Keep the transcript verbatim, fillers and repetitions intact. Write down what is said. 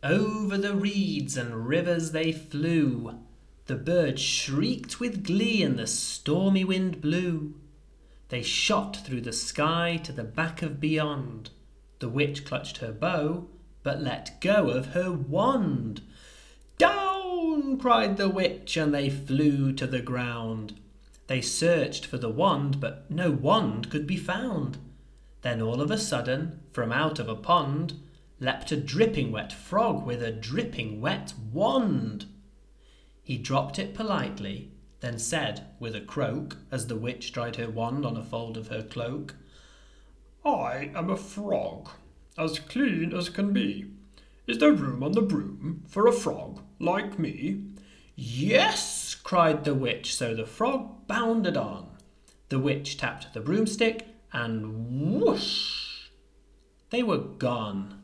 Over the reeds and rivers they flew. The birds shrieked with glee and the stormy wind blew. They shot through the sky to the back of beyond. The witch clutched her bow, but let go of her wand. Down, cried the witch, and they flew to the ground. They searched for the wand, but no wand could be found. Then all of a sudden, from out of a pond, leapt a dripping wet frog with a dripping wet wand. He dropped it politely, then said with a croak, as the witch dried her wand on a fold of her cloak, "I am a frog, as clean as can be. Is there room on the broom for a frog like me?" "Yes," cried the witch, so the frog bounded on. The witch tapped the broomstick, and whoosh! They were gone.